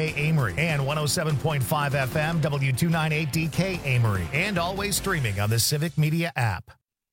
WKDK Amory and 107.5 FM W298DK Amory, and always streaming on the Civic Media app.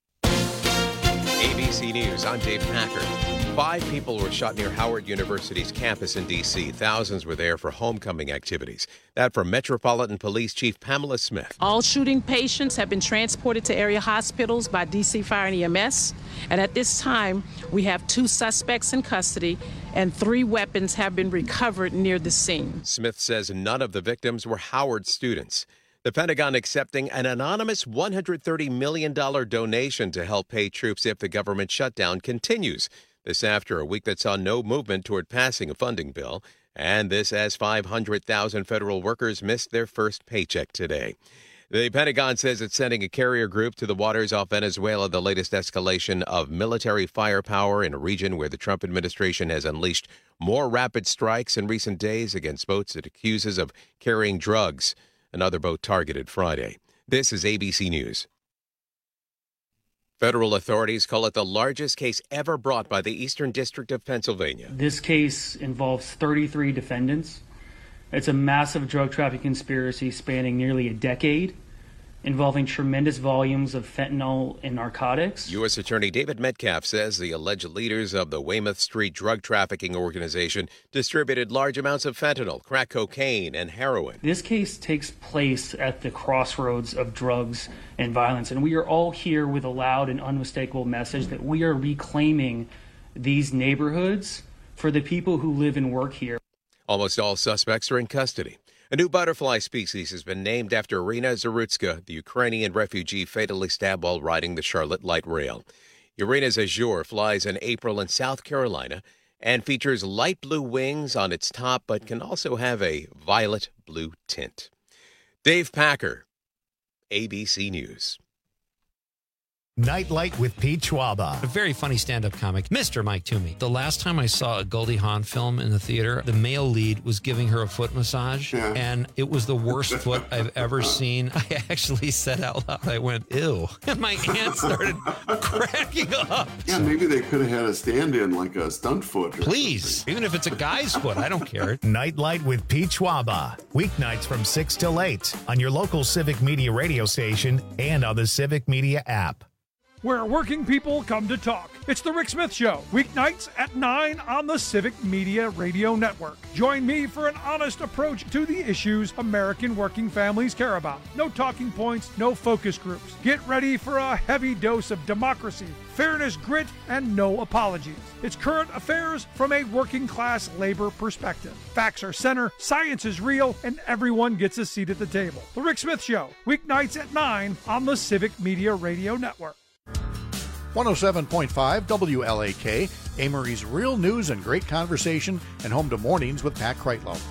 ABC News, I'm Dave Packard. 5 people were shot near Howard University's campus in D.C. Thousands were there for homecoming activities. That from Metropolitan Police Chief Pamela Smith. All shooting patients have been transported to area hospitals by D.C. Fire and EMS. And at this time, we have 2 suspects in custody and 3 weapons have been recovered near the scene. Smith says none of the victims were Howard students. The Pentagon accepting an anonymous $130 million donation to help pay troops if the government shutdown continues. This after a week that saw no movement toward passing a funding bill. And this as 500,000 federal workers missed their first paycheck today. The Pentagon says it's sending a carrier group to the waters off Venezuela, the latest escalation of military firepower in a region where the Trump administration has unleashed more rapid strikes in recent days against boats it accuses of carrying drugs. Another boat targeted Friday. This is ABC News. Federal authorities call it the largest case ever brought by the Eastern District of Pennsylvania. This case involves 33 defendants. It's a massive drug trafficking conspiracy spanning nearly a decade, involving tremendous volumes of fentanyl and narcotics. U.S. Attorney David Metcalf says the alleged leaders of the Weymouth Street drug trafficking organization distributed large amounts of fentanyl, crack cocaine, and heroin. This case takes place at the crossroads of drugs and violence, and we are all here with a loud and unmistakable message that we are reclaiming these neighborhoods for the people who live and work here. Almost all suspects are in custody. A new butterfly species has been named after Irina Zarutska, the Ukrainian refugee fatally stabbed while riding the Charlotte Light Rail. Irina's azure flies in April in South Carolina and features light blue wings on its top, but can also have a violet blue tint. Dave Packer, ABC News. Nightlight with Pete Schwaba. A very funny stand-up comic, Mr. Mike Toomey. The last time I saw a Goldie Hawn film in the theater, the male lead was giving her a foot massage, and it was the worst foot I've ever seen. I actually said out loud, I went, ew. And my aunt started cracking up. Yeah, maybe they could have had a stand-in, like a stunt foot. Please, even if it's a guy's foot, I don't care. Nightlight with Pete Schwaba. Weeknights from 6 till 8 on your local Civic Media radio station and on the Civic Media app. Where working people come to talk. It's the Rick Smith Show, weeknights at 9 on the Civic Media Radio Network. Join me for an honest approach to the issues American working families care about. No talking points, no focus groups. Get ready for a heavy dose of democracy, fairness, grit, and no apologies. It's current affairs from a working class labor perspective. Facts are center, science is real, and everyone gets a seat at the table. The Rick Smith Show, weeknights at 9 on the Civic Media Radio Network. 107.5 WLAK, Amory's real news and great conversation, and home to Mornings with Pat Kreitlow.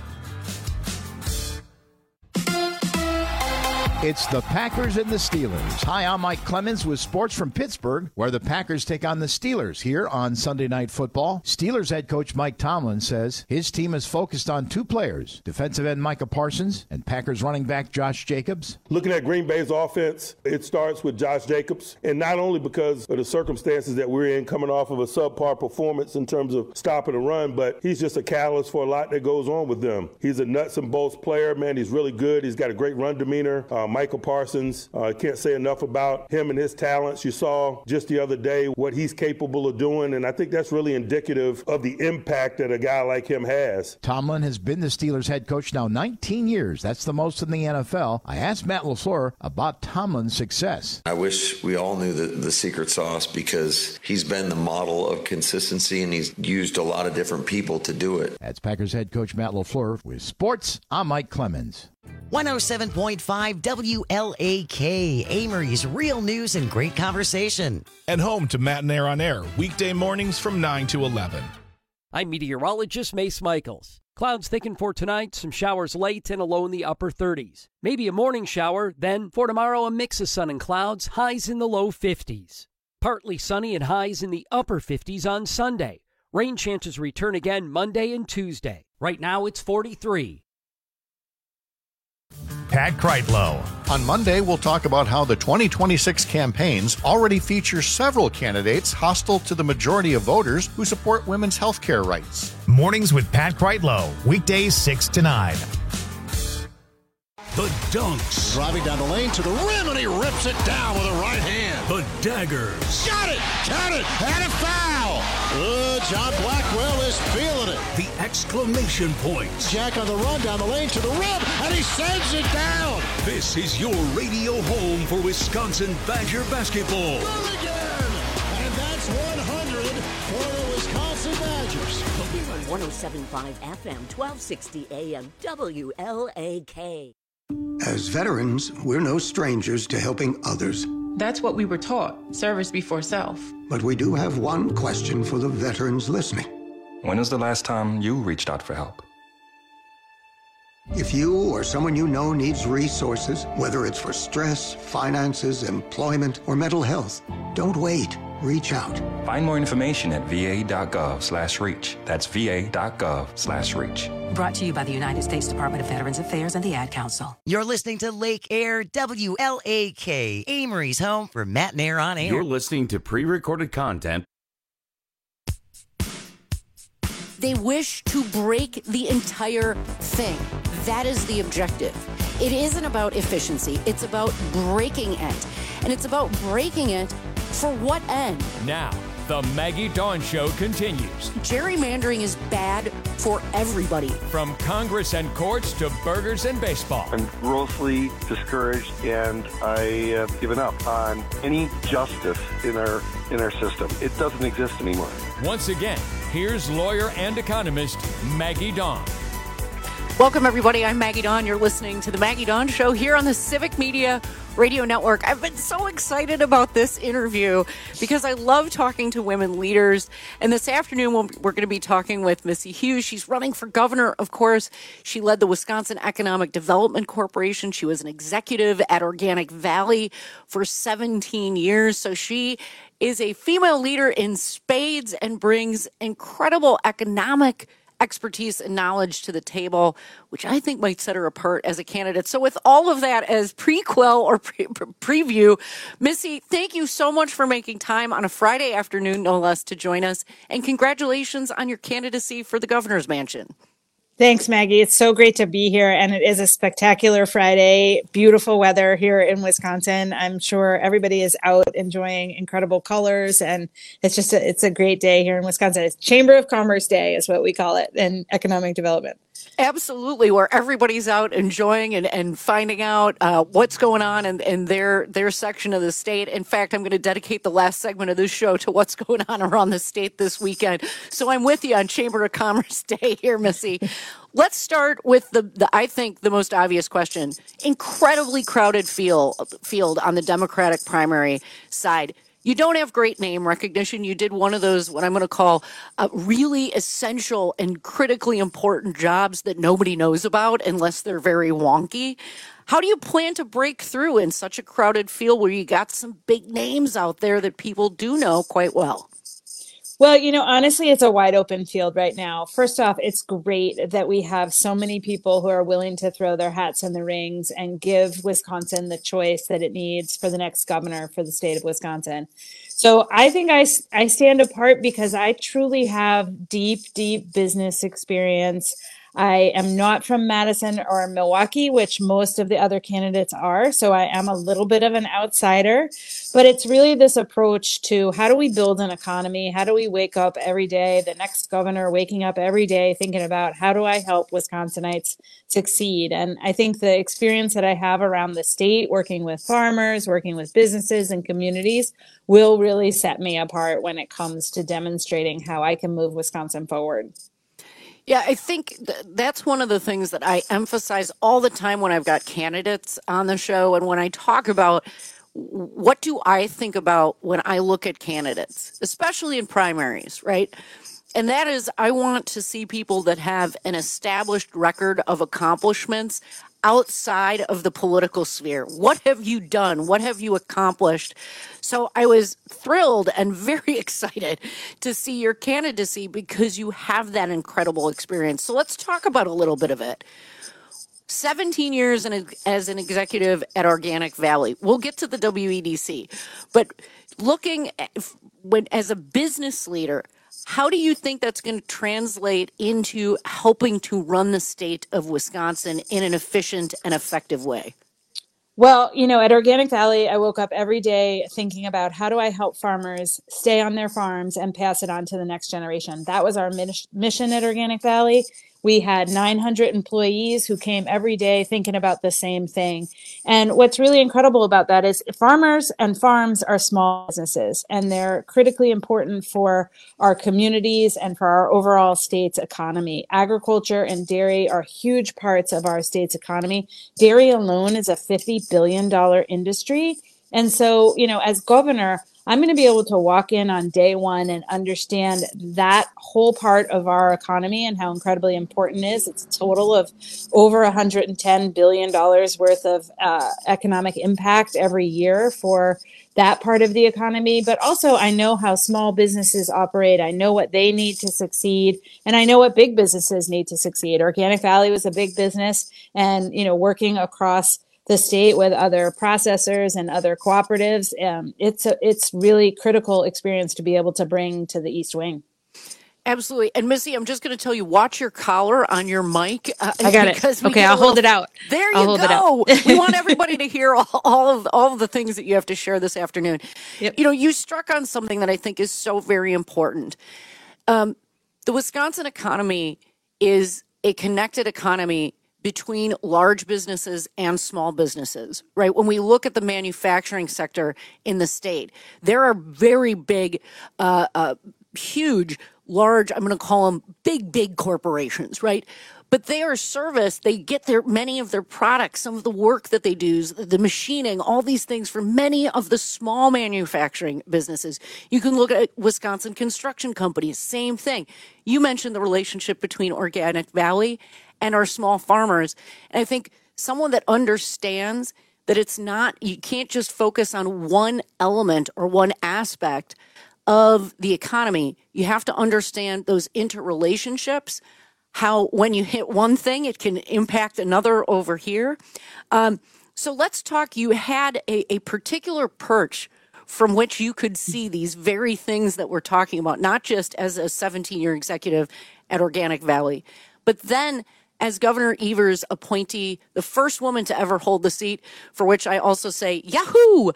It's the Packers and the Steelers. Hi, I'm Mike Clemens with sports from Pittsburgh, where the Packers take on the Steelers here on Sunday Night Football. Steelers head coach Mike Tomlin says his team is focused on 2 players, defensive end Micah Parsons and Packers running back Josh Jacobs. Looking at Green Bay's offense, it starts with Josh Jacobs, and not only because of the circumstances that we're in coming off of a subpar performance in terms of stopping the run, but he's just a catalyst for a lot that goes on with them. He's a nuts and bolts player, man. He's really good. He's got a great run demeanor. Michael Parsons, I can't say enough about him and his talents. You saw just the other day what he's capable of doing, and I think that's really indicative of the impact that a guy like him has. Tomlin has been the Steelers head coach now 19 years. That's the most in the NFL. I asked Matt LaFleur about Tomlin's success. I wish we all knew the secret sauce, because he's been the model of consistency, and he's used a lot of different people to do it. That's Packers head coach Matt LaFleur. With sports, I'm Mike Clemens. 107.5 WLAK, Amory's real news and great conversation. And home to Matt and Air on Air, weekday mornings from 9 to 11. I'm meteorologist Mace Michaels. Clouds thicken for tonight, some showers late and a low in the upper 30s. Maybe a morning shower, then for tomorrow a mix of sun and clouds, highs in the low 50s. Partly sunny and highs in the upper 50s on Sunday. Rain chances return again Monday and Tuesday. Right now it's 43. Pat Kreitlow. On Monday, we'll talk about how the 2026 campaigns already feature several candidates hostile to the majority of voters who support women's health care rights. Mornings with Pat Kreitlow, weekdays 6 to 9. The Dunks. Driving down the lane to the rim, and he rips it down with a right hand. The Daggers. Got it! Count it! And a foul! John Blackwell is feeling it. The exclamation points. Jack on the run down the lane to the rim, and he sends it down. This is your radio home for Wisconsin Badger basketball. Good again! And that's 100 for the Wisconsin Badgers. 107.5 FM, 1260 AM, WLAK. As veterans, we're no strangers to helping others. That's what we were taught, service before self. But we do have one question for the veterans listening. When was the last time you reached out for help? If you or someone you know needs resources, whether it's for stress, finances, employment, or mental health, don't wait. Reach out. Find more information at va.gov/reach. That's va.gov/reach. Brought to you by the United States Department of Veterans Affairs and the Ad Council. You're listening to Lake Air WLAK, Amory's home for Matt and Air on Air. You're listening to pre-recorded content. They wish to break the entire thing. That is the objective. It isn't about efficiency. It's about breaking it. And it's about breaking it for what end? Now, the Maggie Dawn Show continues. Gerrymandering is bad for everybody. From Congress and courts to burgers and baseball. I'm grossly discouraged, and I have given up on any justice in our system. It doesn't exist anymore. Once again, here's lawyer and economist Maggie Dawn. Welcome, everybody. I'm Maggie Dawn. You're listening to the Maggie Dawn Show here on the Civic Media Radio Network. I've been so excited about this interview because I love talking to women leaders. And this afternoon, we're going to be talking with Missy Hughes. She's running for governor, of course. She led the Wisconsin Economic Development Corporation. She was an executive at Organic Valley for 17 years. So she is a female leader in spades and brings incredible economic expertise and knowledge to the table, which I think might set her apart as a candidate. So with all of that as prequel or preview, Missy, thank you so much for making time on a Friday afternoon, no less, to join us. And congratulations on your candidacy for the governor's mansion. Thanks, Maggie. It's so great to be here. And it is a spectacular Friday. Beautiful weather here in Wisconsin. I'm sure everybody is out enjoying incredible colors. And it's a great day here in Wisconsin. It's Chamber of Commerce Day is what we call it in economic development. Absolutely, where everybody's out enjoying and finding out what's going on in their section of the state. In fact, I'm going to dedicate the last segment of this show to what's going on around the state this weekend. So I'm with you on Chamber of Commerce Day here, Missy. Let's start with the I think the most obvious question. Incredibly crowded field on the Democratic primary side. You don't have great name recognition. You did one of those, what I'm going to call really essential and critically important jobs that nobody knows about unless they're very wonky. How do you plan to break through in such a crowded field where you got some big names out there that people do know quite well? Well, honestly, it's a wide open field right now. First off, it's great that we have so many people who are willing to throw their hats in the rings and give Wisconsin the choice that it needs for the next governor for the state of Wisconsin. So I think I stand apart because I truly have deep, deep business experience. I am not from Madison or Milwaukee, which most of the other candidates are. So I am a little bit of an outsider, but it's really this approach to how do we build an economy? How do we wake up every day, the next governor waking up every day thinking about how do I help Wisconsinites succeed? And I think the experience that I have around the state, working with farmers, working with businesses and communities will really set me apart when it comes to demonstrating how I can move Wisconsin forward. Yeah, I think that's one of the things that I emphasize all the time when I've got candidates on the show. And when I talk about what do I think about when I look at candidates, especially in primaries, right? And that is, I want to see people that have an established record of accomplishments outside of the political sphere. What have you done? What have you accomplished? So I was thrilled and very excited to see your candidacy because you have that incredible experience. So let's talk about a little bit of it. 17 years as an executive at Organic Valley. We'll get to the WEDC, but looking at, as a business leader, how do you think that's going to translate into helping to run the state of Wisconsin in an efficient and effective way? Well, at Organic Valley, I woke up every day thinking about how do I help farmers stay on their farms and pass it on to the next generation. That was our mission at Organic Valley. We had 900 employees who came every day thinking about the same thing. And what's really incredible about that is farmers and farms are small businesses, and they're critically important for our communities and for our overall state's economy. Agriculture and dairy are huge parts of our state's economy. Dairy alone is a $50 billion industry. And so, as governor, I'm going to be able to walk in on day one and understand that whole part of our economy and how incredibly important it is. It's a total of over $110 billion worth of economic impact every year for that part of the economy. But also, I know how small businesses operate. I know what they need to succeed, and I know what big businesses need to succeed. Organic Valley was a big business, and working across the state with other processors and other cooperatives. It's really critical experience to be able to bring to the East Wing. Absolutely. And Missy, I'm just going to tell you, watch your collar on your mic. I got it. Okay, I'll hold it out. There you go. We want everybody to hear all of the things that you have to share this afternoon. Yep. You struck on something that I think is so very important. The Wisconsin economy is a connected economy between large businesses and small businesses, right? When we look at the manufacturing sector in the state, there are very big, huge, large, I'm going to call them big corporations, right? But they are serviced, they get many of their products, some of the work that they do, the machining, all these things from many of the small manufacturing businesses. You can look at Wisconsin construction companies, same thing. You mentioned the relationship between Organic Valley and our small farmers. And I think someone that understands that you can't just focus on one element or one aspect of the economy. You have to understand those interrelationships, how when you hit one thing, it can impact another over here. So let's talk, you had a particular perch from which you could see these very things that we're talking about, not just as a 17-year executive at Organic Valley, but then as Governor Evers' appointee, the first woman to ever hold the seat, for which I also say, yahoo,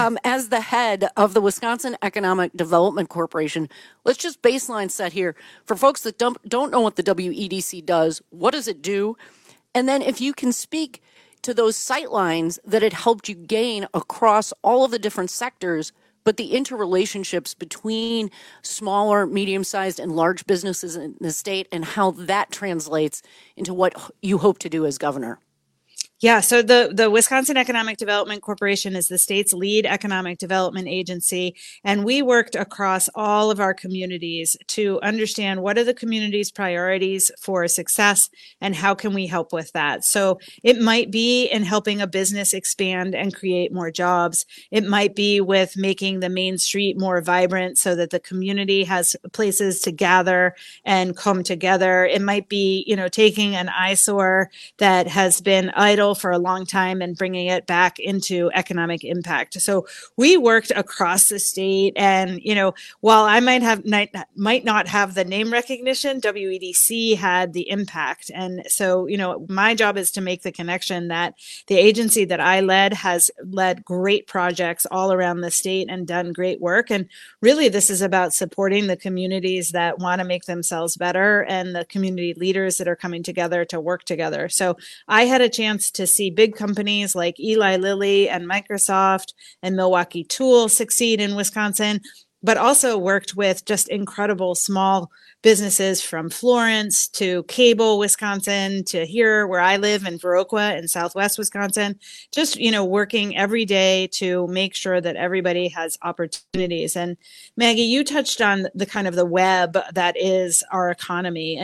as the head of the Wisconsin Economic Development Corporation. Let's just baseline set here. For folks that don't know what the WEDC does, what does it do? And then if you can speak to those sight lines that it helped you gain across all of the different sectors, but the interrelationships between smaller, medium-sized, and large businesses in the state and how that translates into what you hope to do as governor. Yeah, so the Wisconsin Economic Development Corporation is the state's lead economic development agency, and we worked across all of our communities to understand what are the community's priorities for success and how can we help with that. So it might be in helping a business expand and create more jobs. It might be with making the main street more vibrant so that the community has places to gather and come together. It might be, taking an eyesore that has been idle for a long time and bringing it back into economic impact. So we worked across the state, and while I might not have the name recognition, WEDC had the impact. And so my job is to make the connection that the agency that I led has led great projects all around the state and done great work. And really, this is about supporting the communities that want to make themselves better and the community leaders that are coming together to work together. So I had a chance to see big companies like Eli Lilly and Microsoft and Milwaukee Tool succeed in Wisconsin, but also worked with just incredible small businesses from Florence to Cable, Wisconsin, to here where I live in Viroqua in Southwest Wisconsin, just, working every day to make sure that everybody has opportunities. And Maggie, you touched on the kind of the web that is our economy. And,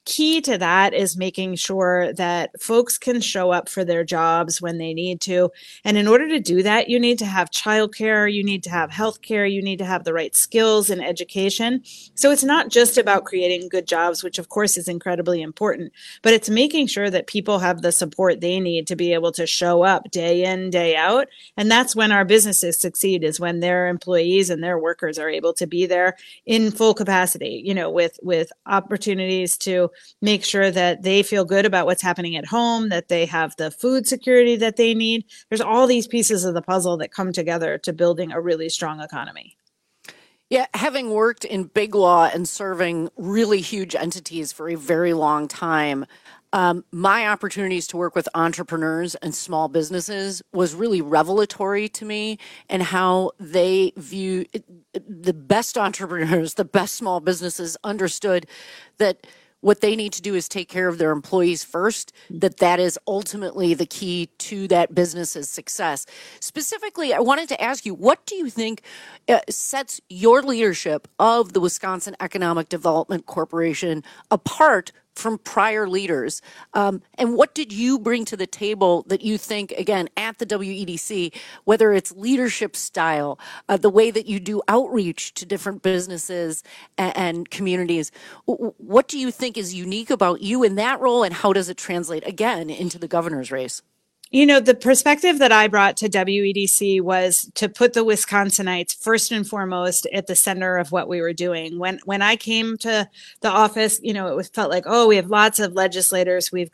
key to that is making sure that folks can show up for their jobs when they need to. And in order to do that, you need to have childcare, you need to have healthcare, you need to have the right skills and education. So it's not just about creating good jobs, which of course is incredibly important, but it's making sure that people have the support they need to be able to show up day in, day out. And that's when our businesses succeed, is when their employees and their workers are able to be there in full capacity, with opportunities to make sure that they feel good about what's happening at home, that they have the food security that they need. There's all these pieces of the puzzle that come together to building a really strong economy. Yeah, having worked in big law and serving really huge entities for a very long time, my opportunities to work with entrepreneurs and small businesses was really revelatory to me, and how they view the best entrepreneurs, the best small businesses understood that what they need to do is take care of their employees first, that is ultimately the key to that business's success. Specifically, I wanted to ask you, what do you think sets your leadership of the Wisconsin Economic Development Corporation apart from prior leaders? And what did you bring to the table that you think, again, at the WEDC, whether it's leadership style, the way that you do outreach to different businesses and communities, what do you think is unique about you in that role, and how does it translate, again, into the governor's race? The perspective that I brought to WEDC was to put the Wisconsinites first and foremost at the center of what we were doing. When I came to the office, it felt like, we have lots of legislators. Lots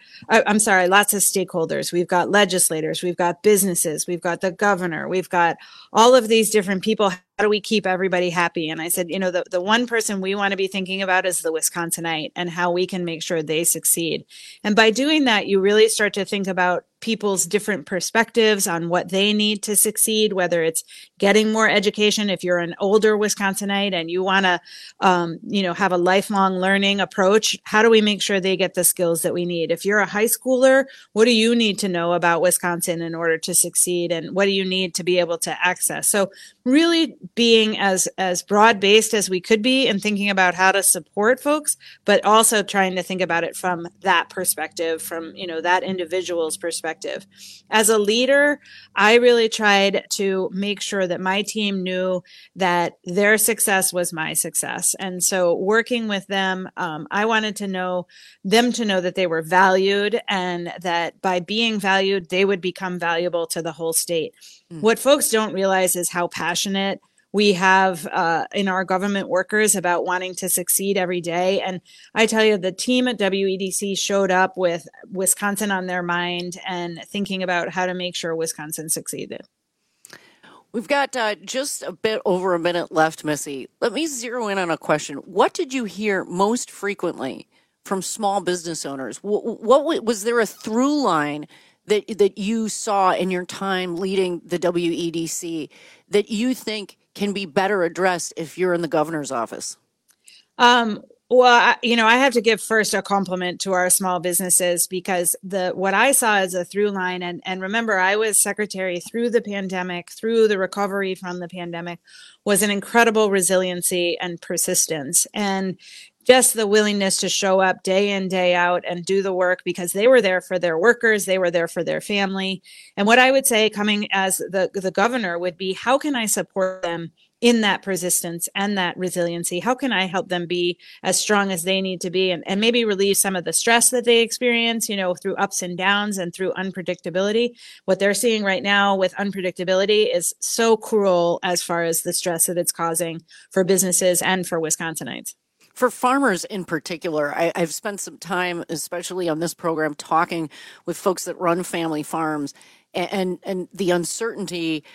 of stakeholders. We've got legislators. We've got businesses. We've got the governor. We've got all of these different people. How do we keep everybody happy? And I said, the one person we want to be thinking about is the Wisconsinite, and how we can make sure they succeed. And by doing that, you really start to think about people's different perspectives on what they need to succeed, whether it's getting more education. If you're an older Wisconsinite and you want to, have a lifelong learning approach, how do we make sure they get the skills that we need? If you're a high schooler, what do you need to know about Wisconsin in order to succeed? And what do you need to be able to access? So really being as broad-based as we could be and thinking about how to support folks, but also trying to think about it from that perspective, from, that individual's perspective. As a leader, I really tried to make sure that my team knew that their success was my success. And so working with them, I wanted them to know that they were valued, and that by being valued, they would become valuable to the whole state. What folks don't realize is how passionate we have in our government workers about wanting to succeed every day. And I tell you, the team at WEDC showed up with Wisconsin on their mind and thinking about how to make sure Wisconsin succeeded. We've got just a bit over a minute left, Missy. Let me zero in on a question. What did you hear most frequently from small business owners? What was there a through line that you saw in your time leading the WEDC that you think can be better addressed if you're in the governor's office? Well, I have to give first a compliment to our small businesses, because what I saw as a through line, and remember, I was secretary through the pandemic, through the recovery from the pandemic, was an incredible resiliency and persistence. And just the willingness to show up day in, day out and do the work, because they were there for their workers, they were there for their family. And what I would say coming as the governor would be, how can I support them in that persistence and that resiliency? How can I help them be as strong as they need to be, and maybe relieve some of the stress that they experience, through ups and downs and through unpredictability? What they're seeing right now with unpredictability is so cruel as far as the stress that it's causing for businesses and for Wisconsinites. For farmers in particular, I've spent some time, especially on this program, talking with folks that run family farms, and the uncertainty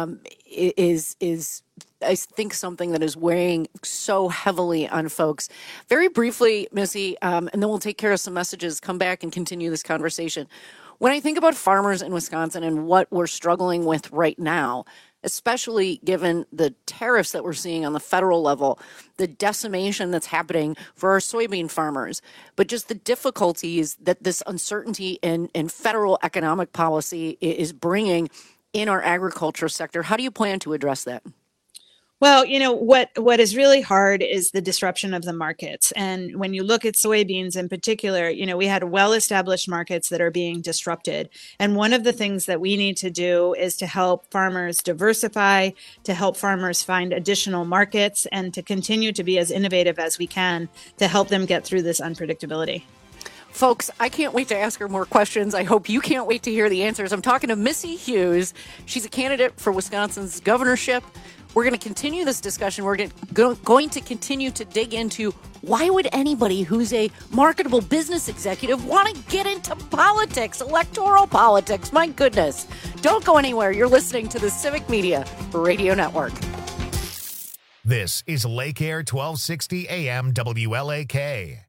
is I think something that is weighing so heavily on folks. Very briefly, Missy, and then we'll take care of some messages, come back and continue this conversation. When I think about farmers in Wisconsin and what we're struggling with right now, especially given the tariffs that we're seeing on the federal level, the decimation that's happening for our soybean farmers, but just the difficulties that this uncertainty in federal economic policy is bringing in our agriculture sector. How do you plan to address that? Well, what is really hard is the disruption of the markets. And when you look at soybeans in particular, we had well-established markets that are being disrupted. And one of the things that we need to do is to help farmers diversify, to help farmers find additional markets, and to continue to be as innovative as we can to help them get through this unpredictability. Folks, I can't wait to ask her more questions. I hope you can't wait to hear the answers. I'm talking to Missy Hughes. She's a candidate for Wisconsin's governorship. We're going to continue this discussion. We're going to continue to dig into why would anybody who's a marketable business executive want to get into politics, electoral politics? My goodness. Don't go anywhere. You're listening to the Civic Media Radio Network. This is Lake Air 1260 AM WLAK.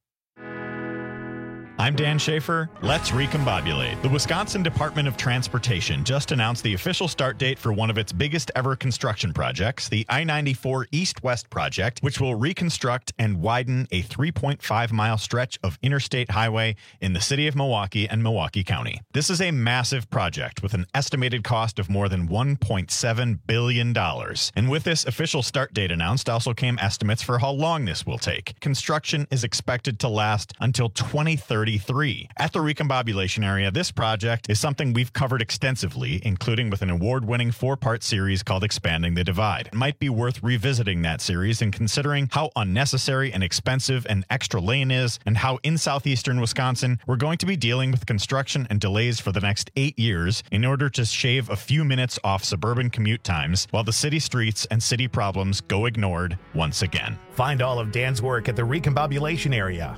I'm Dan Schaefer. Let's recombobulate. The Wisconsin Department of Transportation just announced the official start date for one of its biggest ever construction projects, the I-94 East-West project, which will reconstruct and widen a 3.5-mile stretch of interstate highway in the city of Milwaukee and Milwaukee County. This is a massive project with an estimated cost of more than $1.7 billion. And with this official start date announced also came estimates for how long this will take. Construction is expected to last until 2030. At the recombobulation area, this project is something we've covered extensively, including with an award-winning 4-part series called Expanding the Divide. It might be worth revisiting that series and considering how unnecessary and expensive an extra lane is, and how in southeastern Wisconsin we're going to be dealing with construction and delays for the next 8 years in order to shave a few minutes off suburban commute times while the city streets and city problems go ignored once again. Find all of Dan's work at the recombobulation area.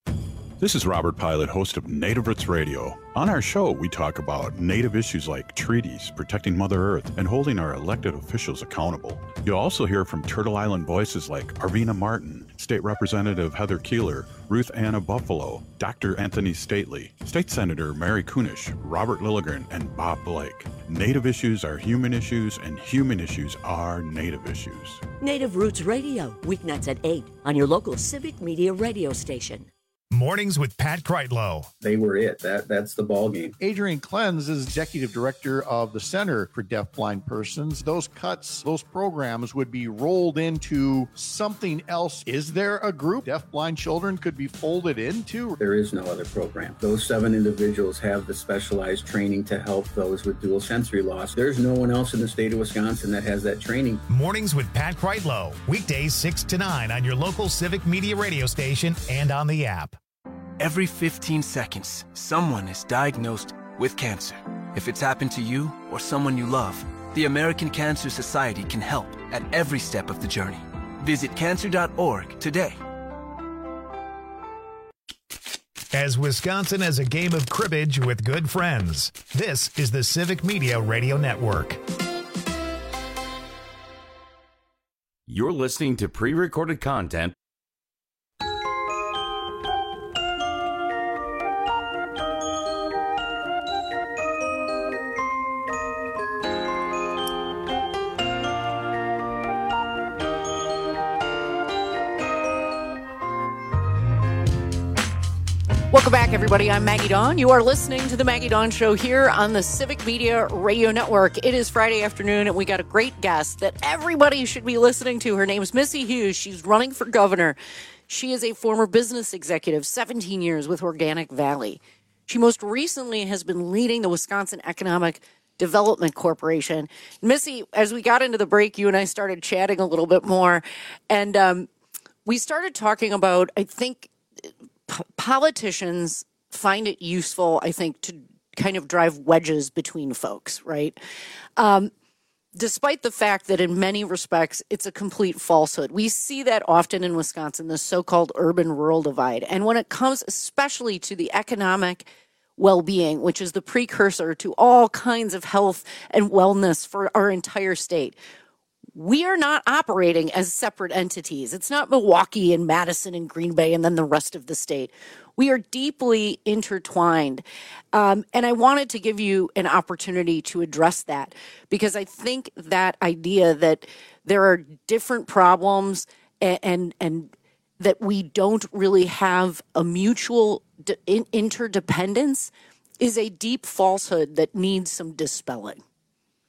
This is Robert Pilot, host of Native Roots Radio. On our show, we talk about Native issues like treaties, protecting Mother Earth, and holding our elected officials accountable. You'll also hear from Turtle Island voices like Arvina Martin, State Representative Heather Keeler, Ruth Anna Buffalo, Dr. Anthony Stately, State Senator Mary Kunish, Robert Lilligren, and Bob Blake. Native issues are human issues, and human issues are Native issues. Native Roots Radio, weeknights at 8 on your local Civic Media radio station. Mornings with Pat Kreitlow. They were it. That's the ball game. Adrian Klenz is executive director of the Center for Deafblind Persons. Those cuts, those programs would be rolled into something else. Is there a group deafblind children could be folded into? There is no other program. Those 7 individuals have the specialized training to help those with dual sensory loss. There's no one else in the state of Wisconsin that has that training. Mornings with Pat Kreitlow. Weekdays 6 to 9 on your local Civic Media radio station and on the app. Every 15 seconds, someone is diagnosed with cancer. If it's happened to you or someone you love, the American Cancer Society can help at every step of the journey. Visit cancer.org today. As Wisconsin has a game of cribbage with good friends, this is the Civic Media Radio Network. You're listening to pre-recorded content. Welcome back, everybody. I'm Maggie Dawn. You are listening to the Maggie Dawn Show here on the Civic Media Radio Network. It is Friday afternoon, and we got a great guest that everybody should be listening to. Her name is Missy Hughes. She's running for governor. She is a former business executive, 17 years with Organic Valley. She most recently has been leading the Wisconsin Economic Development Corporation. Missy, as we got into the break, you and I started chatting a little bit more, and we started talking about, I think, politicians find it useful, I think, to kind of drive wedges between folks, right? Despite the fact that in many respects, it's a complete falsehood. We see that often in Wisconsin, the so-called urban-rural divide. And when it comes especially to the economic well-being, which is the precursor to all kinds of health and wellness for our entire state, we are not operating as separate entities. It's not Milwaukee and Madison and Green Bay and then the rest of the state. We are deeply intertwined. And I wanted to give you an opportunity to address that, because I think that idea that there are different problems and that we don't really have a mutual interdependence is a deep falsehood that needs some dispelling.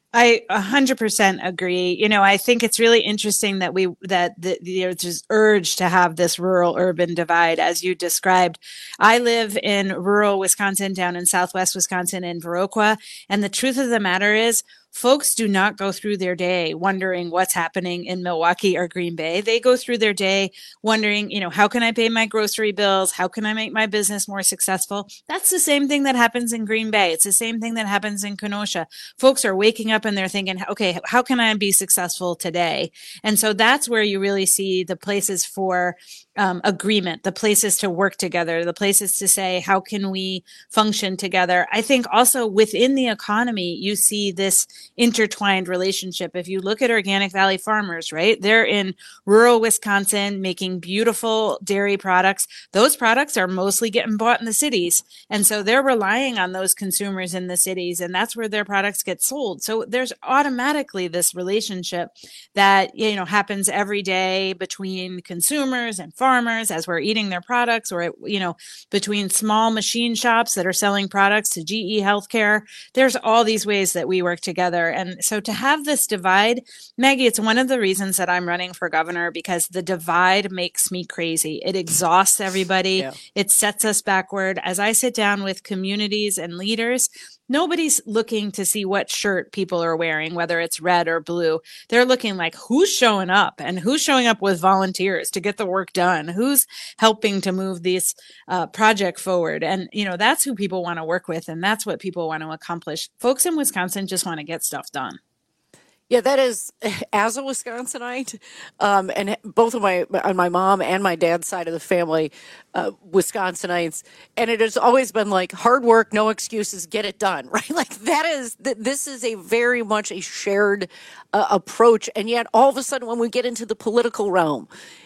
I 100% agree. You know, I think it's really interesting that there's this urge to have this rural urban divide, as you described. I live in rural Wisconsin, down in Southwest Wisconsin in Viroqua. And the truth of the matter is, folks do not go through their day wondering what's happening in Milwaukee or Green Bay. They go through their day wondering, you know, how can I pay my grocery bills? How can I make my business more successful? That's the same thing that happens in Green Bay. It's the same thing that happens in Kenosha. Folks are waking up and they're thinking, okay, how can I be successful today? And so that's where you really see the places for agreement, the places to work together, the places to say, how can we function together? I think also within the economy, you see this intertwined relationship. If you look at Organic Valley Farmers, right, they're in rural Wisconsin making beautiful dairy products. Those products are mostly getting bought in the cities. And so they're relying on those consumers in the cities, and that's where their products get sold. So there's automatically this relationship that, you know, happens every day between consumers and farmers as we're eating their products, or, you know, between small machine shops that are selling products to GE Healthcare. There's all these ways that we work together. And so to have this divide, Maggie, it's one of the reasons that I'm running for governor, because the divide makes me crazy. It exhausts everybody. Yeah. It sets us backward. As I sit down with communities and leaders, nobody's looking to see what shirt people are wearing, whether it's red or blue. They're looking like, who's showing up, and who's showing up with volunteers to get the work done? Who's helping to move this project forward? And, you know, that's who people want to work with, and that's what people want to accomplish. Folks in Wisconsin just want to get stuff done. Yeah, that is, as a Wisconsinite, and both of on my mom and my dad's side of the family, Wisconsinites, and it has always been like hard work, no excuses, get it done, right? Like this is a very much a shared approach, and yet all of a sudden when we get into the political realm,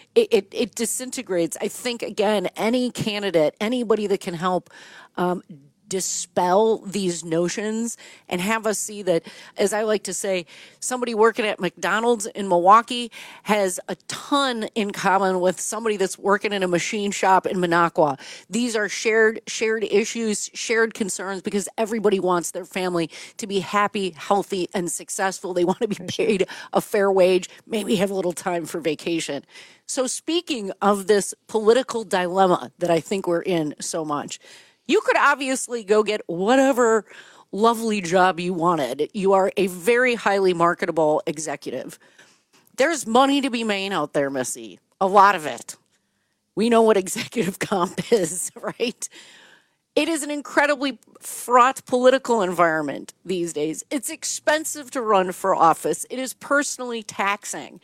it disintegrates. I think, again, any candidate, anybody that can help dispel these notions and have us see that, as I like to say, somebody working at McDonald's in Milwaukee has a ton in common with somebody that's working in a machine shop in Minocqua. These are shared issues, shared concerns, because everybody wants their family to be happy, healthy, and successful. They want to be paid a fair wage, maybe have a little time for vacation. So speaking of this political dilemma that I think we're in so much, you could obviously go get whatever lovely job you wanted. You are a very highly marketable executive. There's money to be made out there, Missy. A lot of it. We know what executive comp is, right? It is an incredibly fraught political environment these days. It's expensive to run for office. It is personally taxing.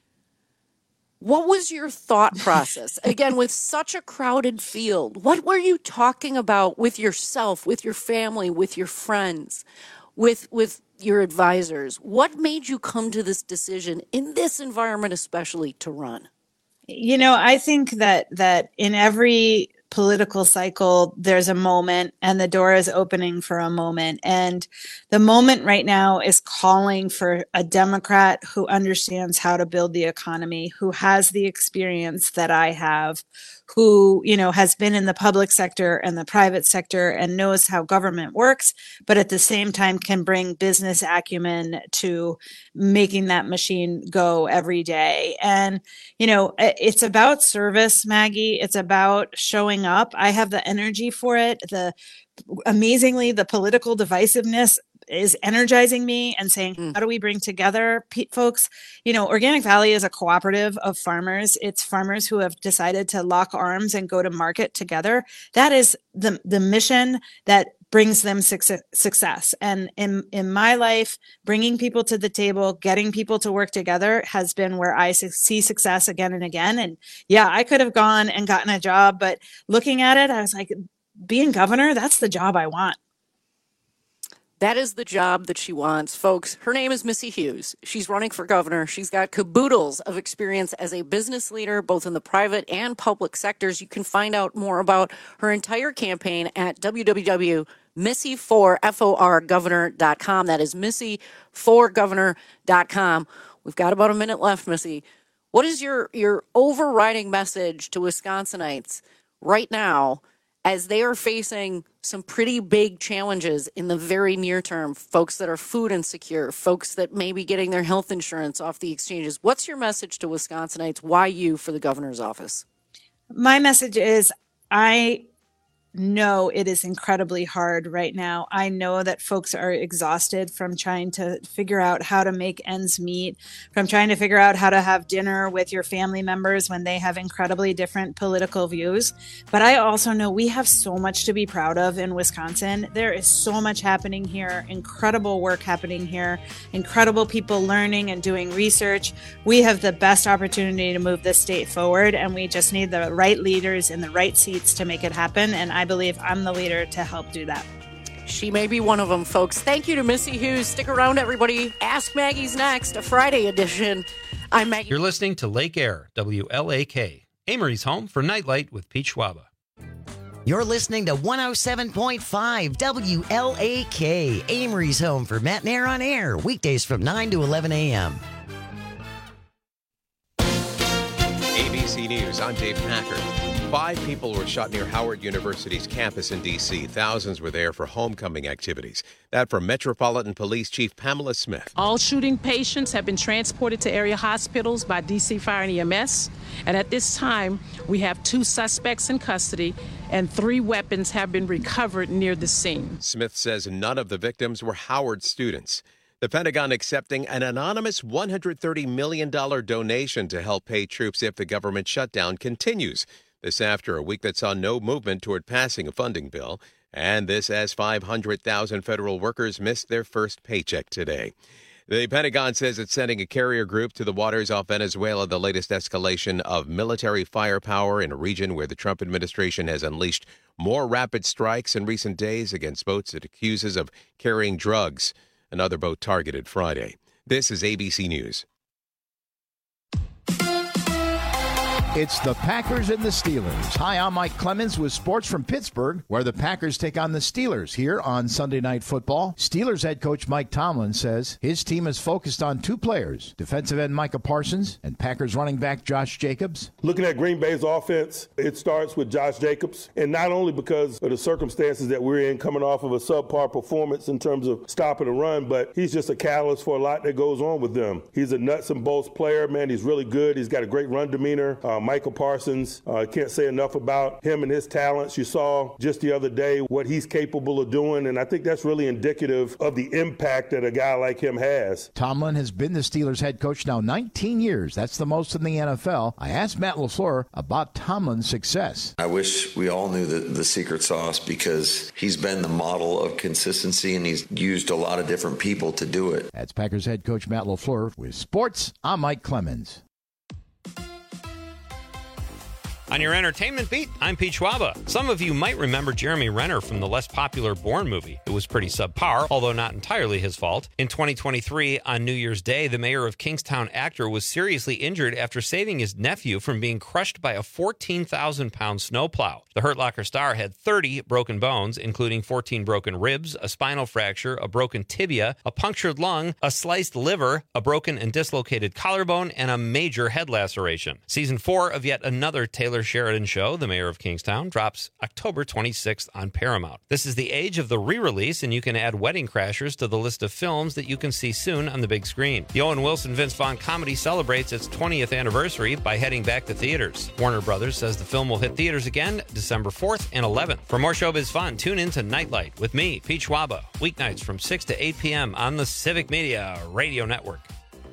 What was your thought process? Again, with such a crowded field, what were you talking about with yourself, with your family, with your friends, with your advisors? What made you come to this decision in this environment, especially, to run? You know, I think that in every political cycle, there's a moment, and the door is opening for a moment. And the moment right now is calling for a Democrat who understands how to build the economy, who has the experience that I have, who, you know, has been in the public sector and the private sector and knows how government works, but at the same time can bring business acumen to making that machine go every day. And, you know, it's about service, Maggie. It's about showing up. I have the energy for it. Amazingly, the political divisiveness is energizing me and saying, how do we bring together folks? You know, Organic Valley is a cooperative of farmers. It's farmers who have decided to lock arms and go to market together. That is the mission that brings them success. And in my life, bringing people to the table, getting people to work together has been where I see success again and again. And yeah, I could have gone and gotten a job, but looking at it, I was like, being governor, that's the job I want. That is the job that she wants. Folks, her name is Missy Hughes. She's running for governor. She's got caboodles of experience as a business leader, both in the private and public sectors. You can find out more about her entire campaign at www.missy4governor.com. That is missy4governor.com. We've got about a minute left, Missy. What is your overriding message to Wisconsinites right now as they are facing some pretty big challenges in the very near term, folks that are food insecure, folks that may be getting their health insurance off the exchanges. What's your message to Wisconsinites? Why you for the governor's office? My message is, I know it is incredibly hard right now. I know that folks are exhausted from trying to figure out how to make ends meet, from trying to figure out how to have dinner with your family members when they have incredibly different political views. But I also know we have so much to be proud of in Wisconsin. There is so much happening here, incredible work happening here, incredible people learning and doing research. We have the best opportunity to move this state forward, and we just need the right leaders in the right seats to make it happen. And I believe I'm the leader to help do that. She may be one of them, folks. Thank you to Missy Hughes. Stick around, everybody. Ask Maggie's next, a Friday edition. I'm Maggie. You're listening to Lake Air, WLAK, Amory's home for Nightlight with Pete Schwaba. You're listening to 107.5 WLAK, Amory's home for Matt and Air on Air, weekdays from 9 to 11 a.m. ABC News, I'm Dave Packard. 5 people were shot near Howard University's campus in D.C. Thousands were there for homecoming activities. That from Metropolitan Police Chief Pamela Smith. All shooting patients have been transported to area hospitals by D.C. Fire and EMS. And at this time, we have 2 suspects in custody and 3 weapons have been recovered near the scene. Smith says none of the victims were Howard students. The Pentagon accepting an anonymous $130 million donation to help pay troops if the government shutdown continues. This after a week that saw no movement toward passing a funding bill, and this as 500,000 federal workers missed their first paycheck today. The Pentagon says it's sending a carrier group to the waters off Venezuela, the latest escalation of military firepower in a region where the Trump administration has unleashed more rapid strikes in recent days against boats it accuses of carrying drugs. Another boat targeted Friday. This is ABC News. It's the Packers and the Steelers. Hi, I'm Mike Clemens with sports from Pittsburgh, where the Packers take on the Steelers here on Sunday Night Football. Steelers head coach Mike Tomlin says his team is focused on 2 players, defensive end Micah Parsons and Packers running back Josh Jacobs. Looking at Green Bay's offense, it starts with Josh Jacobs, and not only because of the circumstances that we're in coming off of a subpar performance in terms of stopping the run, but he's just a catalyst for a lot that goes on with them. He's a nuts and bolts player, man. He's really good. He's got a great run demeanor. Michael Parsons, can't say enough about him and his talents. You saw just the other day what he's capable of doing, and I think that's really indicative of the impact that a guy like him has. Tomlin has been the Steelers head coach now 19 years. That's the most in the NFL. I asked Matt LaFleur about Tomlin's success. I wish we all knew the secret sauce, because he's been the model of consistency, and he's used a lot of different people to do it. That's Packers head coach Matt LaFleur. With sports, I'm Mike Clemens. On your entertainment beat, I'm Pete Schwaba. Some of you might remember Jeremy Renner from the less popular Bourne movie. It was pretty subpar, although not entirely his fault. In 2023, on New Year's Day, the mayor of Kingstown actor was seriously injured after saving his nephew from being crushed by a 14,000-pound snowplow. The Hurt Locker star had 30 broken bones, including 14 broken ribs, a spinal fracture, a broken tibia, a punctured lung, a sliced liver, a broken and dislocated collarbone, and a major head laceration. Season 4 of yet another Taylor Sheridan show, The Mayor of Kingstown, drops October 26th on Paramount. This is the age of the re-release, and you can add Wedding Crashers to the list of films that you can see soon on the big screen. The Owen Wilson Vince Vaughn comedy celebrates its 20th anniversary by heading back to theaters. Warner Brothers says the film will hit theaters again December 4th and 11th. For more showbiz fun, tune in to Nightlight with me, Pete Schwaba, weeknights from 6 to 8 p.m. on the Civic Media Radio Network.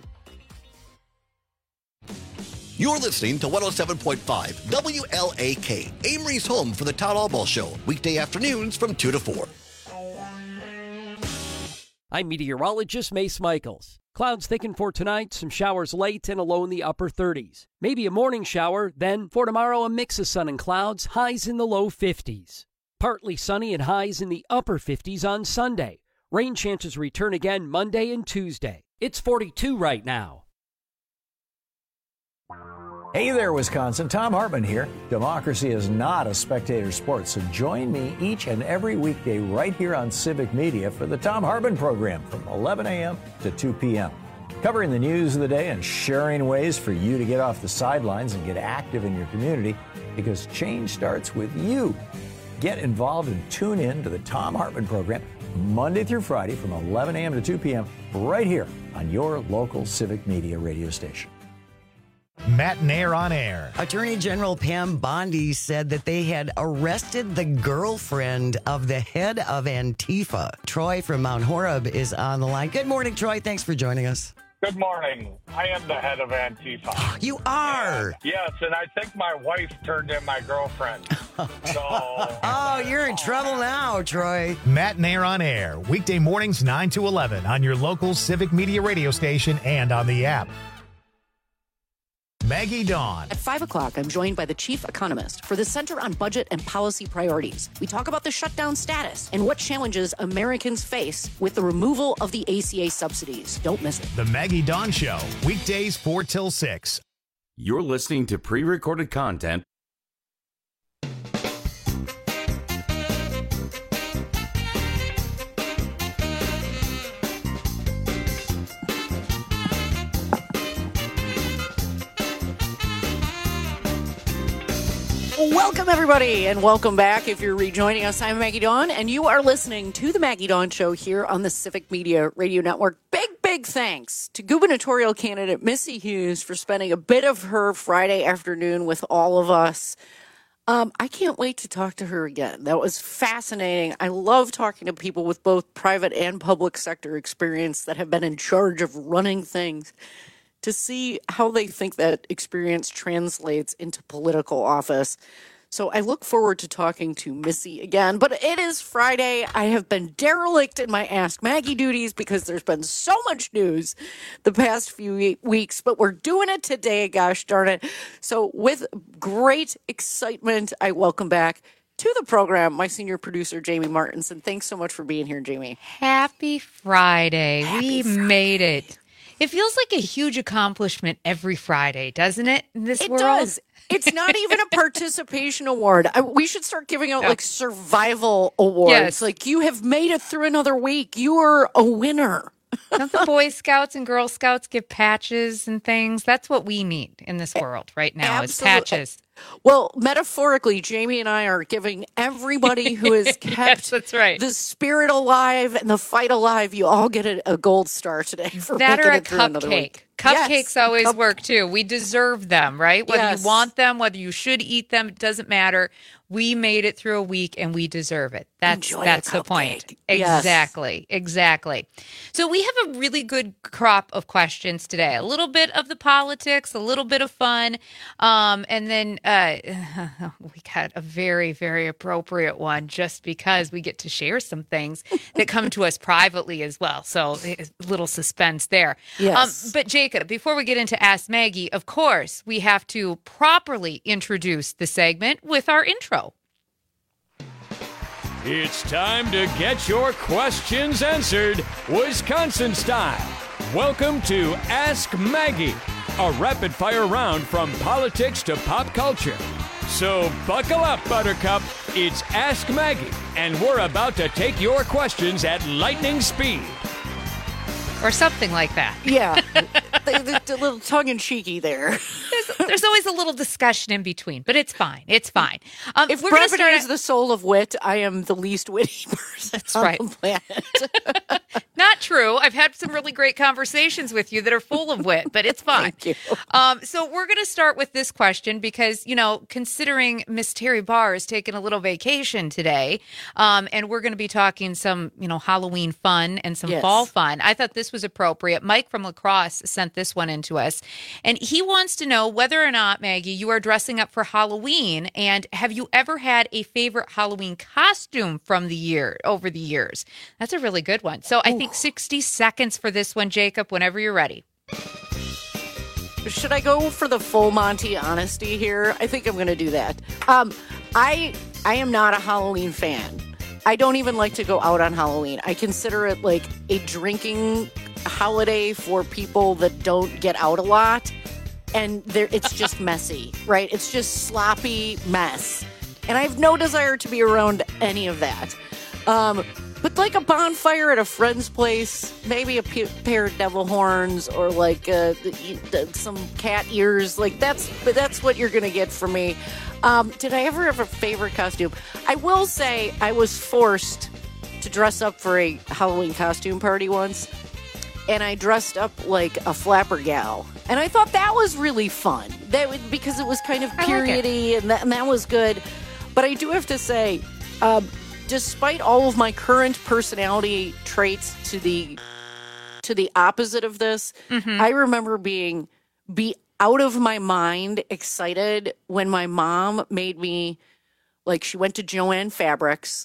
You're listening to 107.5 WLAK, Amory's home for the Todd Albaugh Show, weekday afternoons from 2 to 4. I'm meteorologist Mace Michaels. Clouds thicken for tonight, some showers late and a low in the upper 30s. Maybe a morning shower, then for tomorrow a mix of sun and clouds, highs in the low 50s. Partly sunny and highs in the upper 50s on Sunday. Rain chances return again Monday and Tuesday. It's 42 right now. Hey there, Wisconsin. Tom Hartman here. Democracy is not a spectator sport, so join me each and every weekday right here on Civic Media for the Tom Hartman program from 11 a.m. to 2 p.m. Covering the news of the day and sharing ways for you to get off the sidelines and get active in your community, because change starts with you. Get involved and tune in to the Thom Hartmann program Monday through Friday from 11 a.m. to 2 p.m. right here on your local Civic Media radio station. Matt Nair on air. Attorney General Pam Bondi said that they had arrested the girlfriend of the head of Antifa. Troy from Mount Horeb is on the line. Good morning, Troy. Thanks for joining us. Good morning. I am the head of Antifa. You are? Yes, and I think my wife turned in my girlfriend. So. Oh, you're in trouble now, Troy. Matt Nair on air. Weekday mornings 9 to 11 on your local Civic Media radio station and on the app. Maggie Dawn. At 5 o'clock, I'm joined by the chief economist for the Center on Budget and Policy Priorities. We talk about the shutdown status and what challenges Americans face with the removal of the ACA subsidies. Don't miss it. The Maggie Dawn Show, weekdays 4 till 6. You're listening to pre-recorded content. Welcome, everybody, and welcome back. If you're rejoining us, I'm Maggie Dawn, and you are listening to the Maggie Dawn Show here on the Civic Media Radio Network. Big thanks to gubernatorial candidate Missy Hughes for spending a bit of her Friday afternoon with all of us. I can't wait to talk to her again. That was fascinating. I love talking to people with both private and public sector experience that have been in charge of running things, to see how they think that experience translates into political office. So I look forward to talking to Missy again. But it is Friday. I have been derelict in my Ask Maggie duties because there's been so much news the past few weeks. But we're doing it today, gosh darn it. So with great excitement, I welcome back to the program my senior producer, Jamie Martinson. Thanks so much for being here, Jamie. Happy Friday. We made it. It feels like a huge accomplishment every Friday, doesn't it, in this world? It does. It's not even a participation award. We should start giving out, like, survival awards. Yes. Like, you have made it through another week. You are a winner. Don't the Boy Scouts and Girl Scouts give patches and things? That's what we need in this world right now, is patches. Well, metaphorically, Jamie and I are giving everybody who has kept yes, that's right. the spirit alive and the fight alive, you all get a gold star today for that making or a it through another week. Cupcakes always work too. We deserve them, right? Whether you want them, whether you should eat them, it doesn't matter. We made it through a week and we deserve it. That's the point. Exactly. So we have a really good crop of questions today. A little bit of the politics, a little bit of fun, and then we got a very, very appropriate one just because we get to share some things that come to us privately as well. So a little suspense there. Yes. But Jacob, before we get into Ask Maggie, of course, we have to properly introduce the segment with our intro. It's time to get your questions answered, Wisconsin style. Welcome to Ask Maggie, a rapid-fire round from politics to pop culture. So buckle up, Buttercup. It's Ask Maggie, and we're about to take your questions at lightning speed. Or something like that. Yeah, a little tongue-in-cheeky there. There's always a little discussion in between, but it's fine. It's fine. If brevity is the soul of wit, I am the least witty person on the planet. Not true. I've had some really great conversations with you that are full of wit, but it's fine. Thank you. So we're going to start with this question because, considering Miss Terry Barr is taking a little vacation today, and we're going to be talking some, Halloween fun and some fall fun, I thought this was appropriate. Mike from La Crosse sent this one in to us, and he wants to know whether or not, Maggie, you are dressing up for Halloween, and have you ever had a favorite Halloween costume from over the years? That's a really good one. So I think 60 seconds for this one, Jacob, whenever you're ready. Should I go for the full Monty honesty here? I think I'm going to do that. I am not a Halloween fan. I don't even like to go out on Halloween. I consider it like a drinking holiday for people that don't get out a lot. And it's just messy, right? It's just sloppy mess. And I have no desire to be around any of that. But like a bonfire at a friend's place, maybe a pair of devil horns or like some cat ears. Like that's what you're going to get from me. Did I ever have a favorite costume? I will say I was forced to dress up for a Halloween costume party once. And I dressed up like a flapper gal. And I thought that was really fun. Because it was kind of periody and that was good. But I do have to say, despite all of my current personality traits to the opposite of this, I remember be out of my mind excited when my mom made me, like, she went to Joann Fabrics,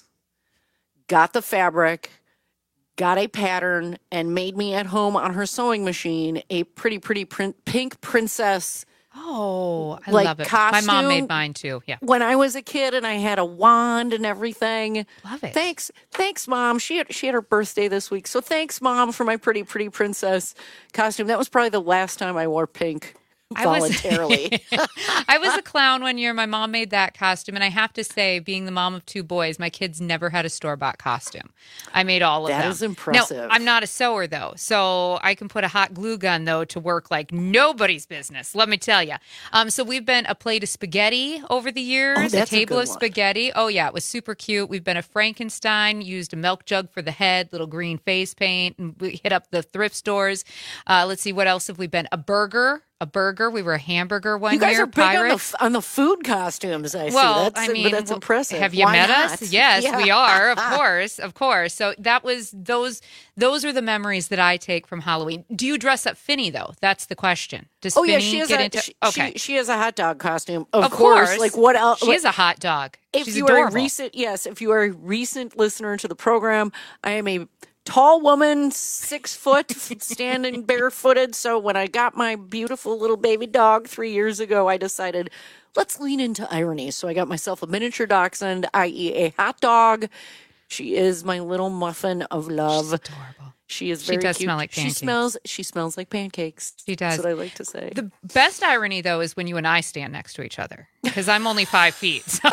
got the fabric, got a pattern, and made me at home on her sewing machine a pretty pink princess. Oh, I like love it. Costume. My mom made mine too. Yeah. When I was a kid and I had a wand and everything. Love it. Thanks, Mom. She had her birthday this week. So thanks, Mom, for my pretty princess costume. That was probably the last time I wore pink. Voluntarily. I was a clown one year. My mom made that costume. And I have to say, being the mom of two boys, my kids never had a store-bought costume. I made all of them. That is impressive. Now, I'm not a sewer, though. So I can put a hot glue gun, though, to work like nobody's business. Let me tell you. So we've been a plate of spaghetti over the years. A table of spaghetti. Oh, yeah. It was super cute. We've been a Frankenstein, used a milk jug for the head, little green face paint. And we hit up the thrift stores. Let's see. What else have we been? A burger. We were a hamburger one year. You guys are big on the food costumes, I see. But that's impressive. Have you met not? us? Yes, we are, of course. So that was those are the memories that I take from Halloween. Do you dress up Finny, though? That's the question. Does Finny get into... Okay. She has a hot dog costume, of course. Like, what else? She is a hot dog. She's adorable. adorable. If you are a recent listener to the program, I am a tall woman, 6 foot, standing barefooted. So when I got my beautiful little baby dog 3 years ago, I decided, let's lean into irony. So I got myself a miniature dachshund, i.e. a hot dog. She is my little muffin of love. She's adorable. She is very cute. Smell like pancakes. She smells like pancakes. She does. That's what I like to say. The best irony, though, is when you and I stand next to each other, because I'm only 5 feet. So.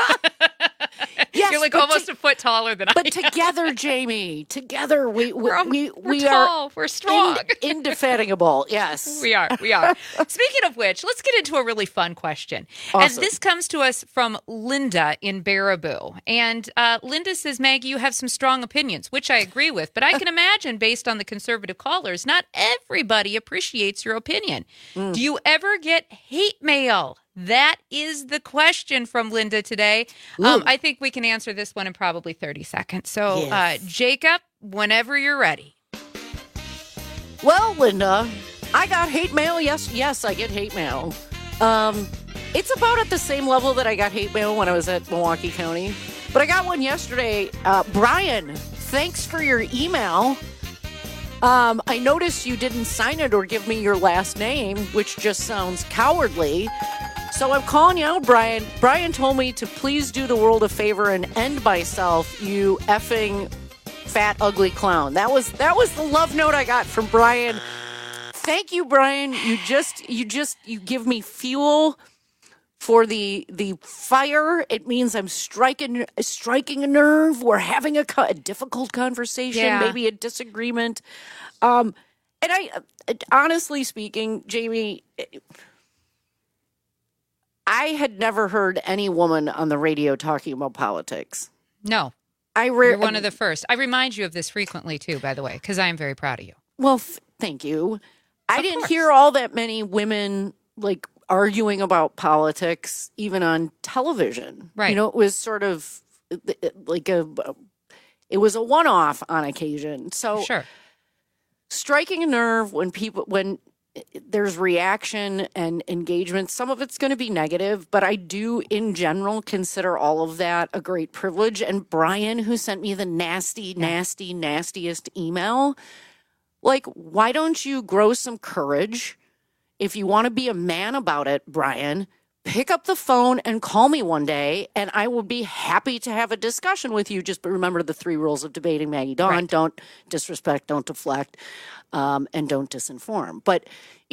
Yes, you're like almost a foot taller than I am. But together, Jamie, we're tall. We're strong. Indefatigable. Yes. We are. Speaking of which, let's get into a really fun question. Awesome. And this comes to us from Linda in Baraboo. And Linda says, Maggie, you have some strong opinions, which I agree with. But I can imagine, based on the conservative callers, not everybody appreciates your opinion. Do you ever get hate mail? That is the question from Linda today. I think we can answer this one in probably 30 seconds. So, yes. Jacob, whenever you're ready. Well, Linda, I got hate mail. Yes, I get hate mail. It's about at the same level that I got hate mail when I was at Milwaukee County. But I got one yesterday. Brian, thanks for your email. I noticed you didn't sign it or give me your last name, which just sounds cowardly. So I'm calling you out, Brian. Brian told me to please do the world a favor and end myself, you effing fat, ugly clown. That was the love note I got from Brian. Thank you, Brian. You give me fuel for the fire. It means I'm striking a nerve. We're having a difficult conversation, maybe a disagreement. And I, honestly speaking, Jamie, I had never heard any woman on the radio talking about politics. No. You're one of the first. I remind you of this frequently, too, by the way, because I am very proud of you. Well, thank you. I didn't hear all that many women, like, arguing about politics, even on television. Right. You know, it was sort of like it was a one-off on occasion. So sure. Striking a nerve when there's reaction and engagement. Some of it's going to be negative, but I do, in general, consider all of that a great privilege. And Brian, who sent me the nastiest email, like, why don't you grow some courage? If you want to be a man about it, Brian, pick up the phone and call me one day, and I will be happy to have a discussion with you. Just remember the 3 rules of debating Maggie Dawn. Right. Don't disrespect, don't deflect, and don't disinform. But, you know,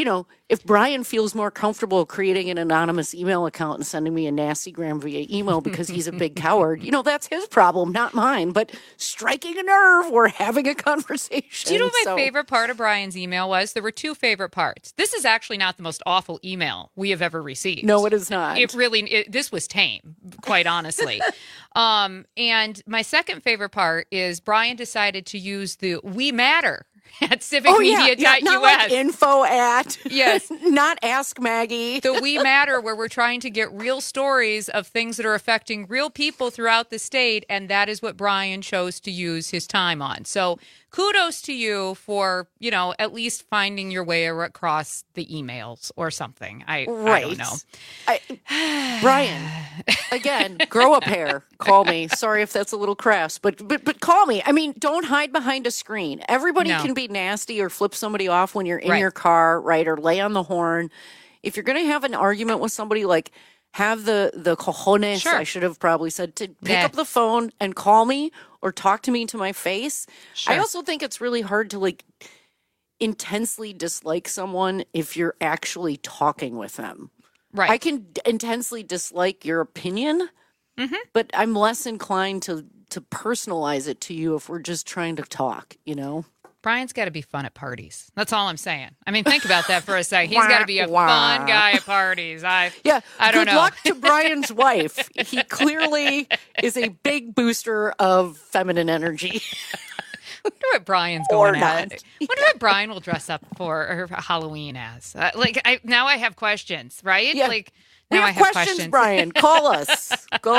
if Brian feels more comfortable creating an anonymous email account and sending me a nasty gram via email because he's a big coward, that's his problem, not mine. But striking a nerve, we're having a conversation. Do you know what my favorite part of Brian's email was? There were two favorite parts. This is actually not the most awful email we have ever received. No, it is not. This was tame, quite honestly. And my second favorite part is Brian decided to use the We Matter at civicmedia.us. Not like info at. Yes. Not Ask Maggie. The We Matter, where we're trying to get real stories of things that are affecting real people throughout the state, and that is what Brian chose to use his time on. So kudos to you for, at least finding your way across the emails or something. I don't know. Brian, again, grow a pair. Call me. Sorry if that's a little crass, but call me. I mean, don't hide behind a screen. Everybody can be nasty or flip somebody off when you're in your car, right? Or lay on the horn. If you're going to have an argument with somebody, like, have the cojones, I should have probably said, to pick up the phone and call me or talk to me to my face. Sure. I also think it's really hard to, like, intensely dislike someone if you're actually talking with them. Right. I can intensely dislike your opinion, but I'm less inclined to personalize it to you if we're just trying to talk, Brian's got to be fun at parties. That's all I'm saying. I mean, think about that for a second. He's got to be a fun guy at parties. I don't know. Good luck to Brian's wife. He clearly is a big booster of feminine energy. I wonder what Brian's going at. I wonder what Brian will dress up for Halloween as. Now I have questions, right? Yeah. We have questions, Brian. Call us.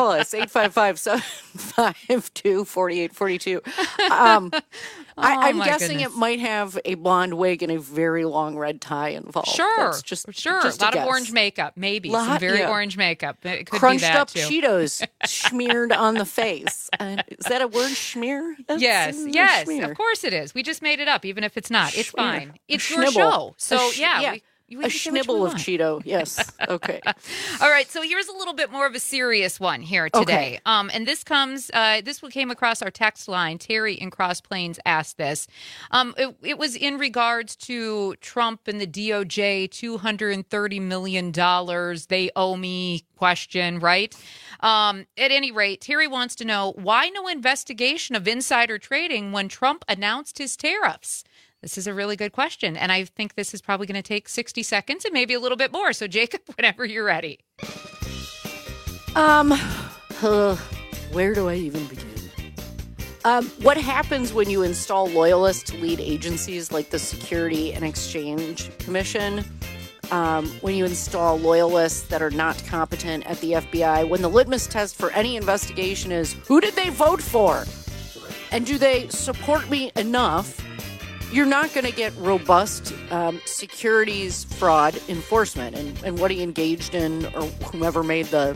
855-752-4842. I'm guessing it might have a blonde wig and a very long red tie involved. Sure. That's just a lot of orange makeup, maybe. Some very orange makeup. It could Crunched be that up too. Cheetos smeared on the face. Is that a word, schmear? Yes. Schmear. Of course it is. We just made it up, even if it's not. It's fine. It's your Schnibble. show. So, a schnibble of Cheeto. Yes. Okay. All right. So here's a little bit more of a serious one here today. Okay. And this comes, this came across our text line. Terry in Cross Plains asked this. It was in regards to Trump and the DOJ, $230 million they owe me question, right? At any rate, Terry wants to know why no investigation of insider trading when Trump announced his tariffs. This is a really good question, and I think this is probably going to take 60 seconds and maybe a little bit more. So, Jacob, whenever you're ready. Where do I even begin? What happens when you install loyalists to lead agencies like the Security and Exchange Commission? When you install loyalists that are not competent at the FBI, when the litmus test for any investigation is, who did they vote for? And do they support me enough? You're not going to get robust securities fraud enforcement. And what he engaged in, or whomever made the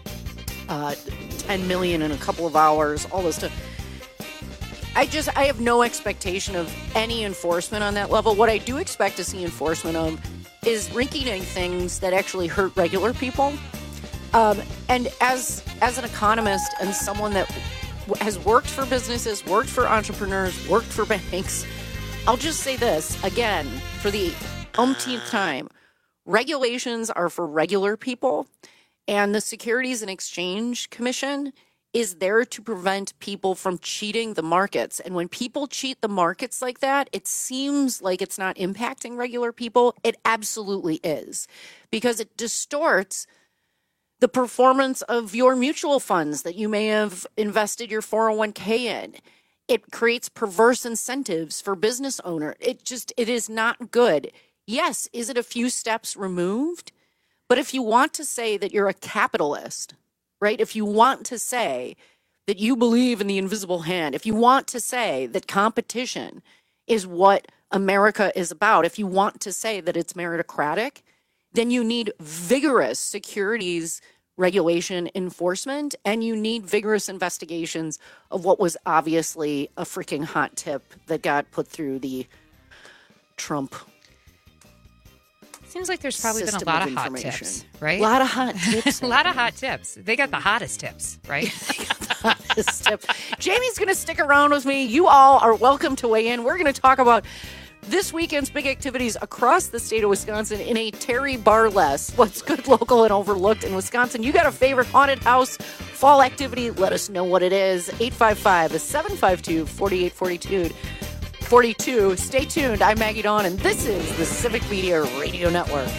$10 million in a couple of hours, all this stuff. I have no expectation of any enforcement on that level. What I do expect to see enforcement of is rinky-dink things that actually hurt regular people. And as an economist and someone that has worked for businesses, worked for entrepreneurs, worked for banks, I'll just say this, again, for the umpteenth time. Regulations are for regular people, and the Securities and Exchange Commission is there to prevent people from cheating the markets. And when people cheat the markets like that, it seems like it's not impacting regular people. It absolutely is, because it distorts the performance of your mutual funds that you may have invested your 401k in. It creates perverse incentives for business owner. It is not good. Yes, is it a few steps removed? But if you want to say that you're a capitalist, right? If you want to say that you believe in the invisible hand, if you want to say that competition is what America is about, if you want to say that it's meritocratic, then you need vigorous securities regulation enforcement, and you need vigorous investigations of what was obviously a freaking hot tip that got put through the Trump. Seems like there's probably been a lot of hot tips, right? A lot of hot tips. A lot of hot tips. They got the hottest tips, right? They got the hottest tip. Jamie's going to stick around with me. You all are welcome to weigh in. We're going to talk about This weekend's big activities across the state of Wisconsin in a Terry Bar Less. What's good, local, and overlooked in Wisconsin? You got a favorite haunted house fall activity? Let us know what it is. 855-752-4842. Stay tuned. I'm Maggie Dawn, and this is the Civic Media Radio Network.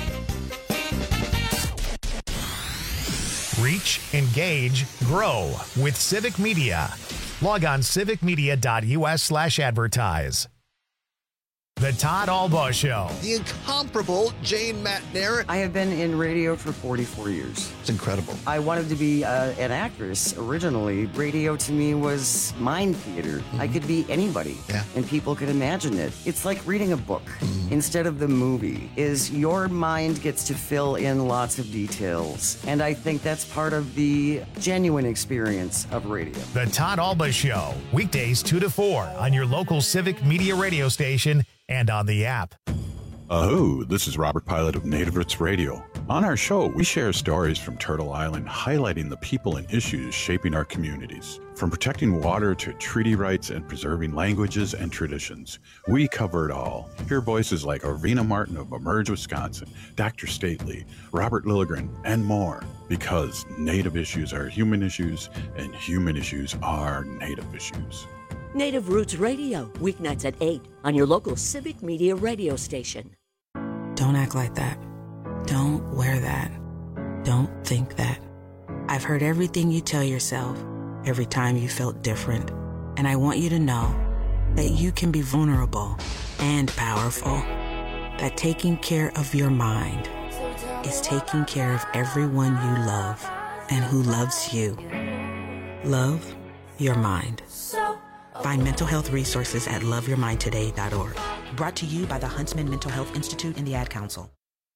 Reach, engage, grow with Civic Media. Log on civicmedia.us/advertise. The Todd Albaugh Show. The incomparable Jane Matner. I have been in radio for 44 years. It's incredible. I wanted to be an actress originally. Radio to me was mind theater. Mm-hmm. I could be anybody, and people could imagine it. It's like reading a book instead of the movie. Your mind gets to fill in lots of details, and I think that's part of the genuine experience of radio. The Todd Albaugh Show, weekdays 2 to 4 on your local Civic Media radio station and on the app. This is Robert Pilot of Native Roots Radio. On our show, we share stories from Turtle Island highlighting the people and issues shaping our communities. From protecting water to treaty rights and preserving languages and traditions, we cover it all. Hear voices like Arvina Martin of Emerge, Wisconsin, Dr. Stately, Robert Lilligren, and more. Because Native issues are human issues, and human issues are Native issues. Native Roots Radio, weeknights at 8 on your local Civic Media radio station. Don't act like that. Don't wear that. Don't think that. I've heard everything you tell yourself every time you felt different. And I want you to know that you can be vulnerable and powerful. That taking care of your mind is taking care of everyone you love and who loves you. Love your mind. Find mental health resources at loveyourmindtoday.org. Brought to you by the Huntsman Mental Health Institute and the Ad Council.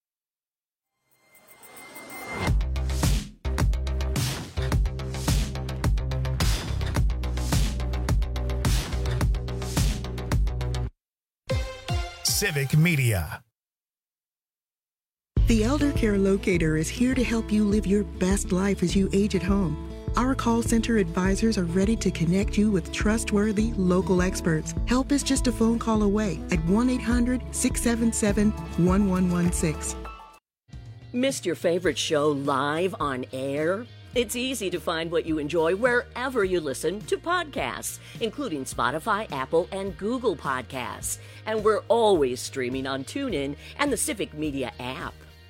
Civic Media. The Elder Care Locator is here to help you live your best life as you age at home. Our call center advisors are ready to connect you with trustworthy local experts. Help is just a phone call away at 1-800-677-1116. Missed your favorite show live on air? It's easy to find what you enjoy wherever you listen to podcasts, including Spotify, Apple, and Google Podcasts. And we're always streaming on TuneIn and the Civic Media app.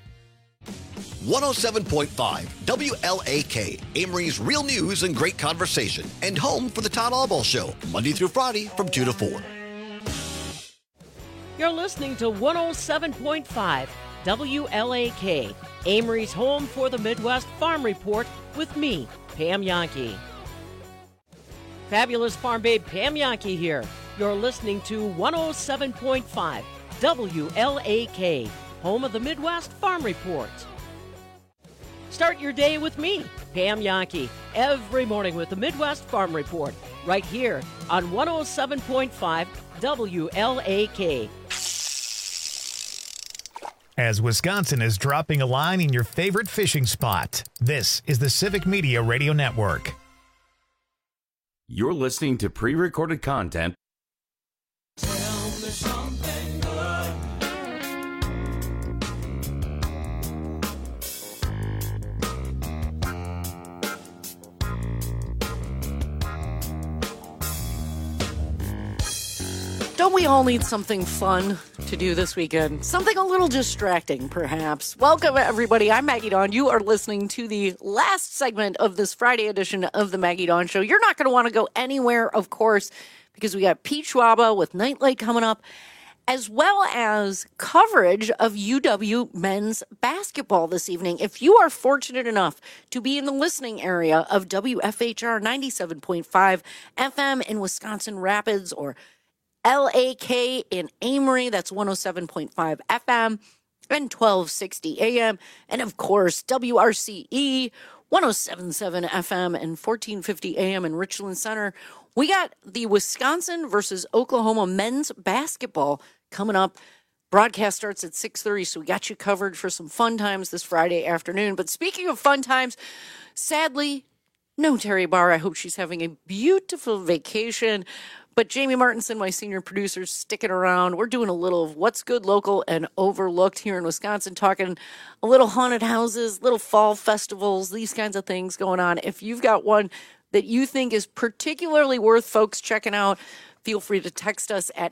107.5 WLAK, Amory's real news and great conversation, and home for the Todd Albaugh Show, Monday through Friday from 2 to 4. You're listening to 107.5 WLAK, Amory's home for the Midwest Farm Report with me, Pam Yankee. Fabulous Farm Babe Pam Yankee here. You're listening to 107.5 WLAK, home of the Midwest Farm Report. Start your day with me, Pam Yankee, every morning with the Midwest Farm Report, right here on 107.5 WLAK. As Wisconsin is dropping a line in your favorite fishing spot, this is the Civic Media Radio Network. You're listening to pre-recorded content. Tell me something good. Don't we all need something fun to do this weekend? Something a little distracting, perhaps. Welcome, everybody. I'm Maggie Dawn. You are listening to the last segment of this Friday edition of the Maggie Dawn Show. You're not going to want to go anywhere, of course, because we got Pete Schwaba with Nightlight coming up, as well as coverage of UW men's basketball this evening. If you are fortunate enough to be in the listening area of WFHR 97.5 FM in Wisconsin Rapids or LAK in Amory, that's 107.5 FM and 1260 AM. And of course, WRCE 107.7 FM and 1450 AM in Richland Center. We got the Wisconsin versus Oklahoma men's basketball coming up. Broadcast starts at 6:30, so we got you covered for some fun times this Friday afternoon. But speaking of fun times, sadly, no Terry Barr. I hope she's having a beautiful vacation. But Jamie Martinson, my senior producer, is sticking around. We're doing a little of what's good, local, and overlooked here in Wisconsin, talking a little haunted houses, little fall festivals, these kinds of things going on. If you've got one that you think is particularly worth folks checking out, feel free to text us at